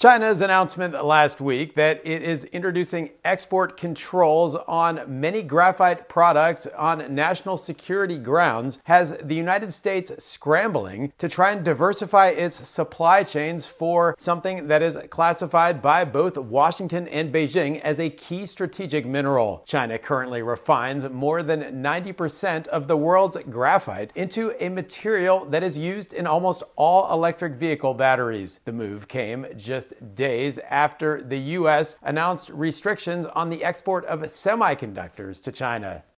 China's announcement last week that it is introducing export controls on many graphite products on national security grounds has the United States scrambling to try and diversify its supply chains for something that is classified by both Washington and Beijing as a key strategic mineral. China currently refines more than 90% of the world's graphite into a material that is used in almost all electric vehicle batteries. The move came just days after the U.S. announced restrictions on the export of semiconductors to China.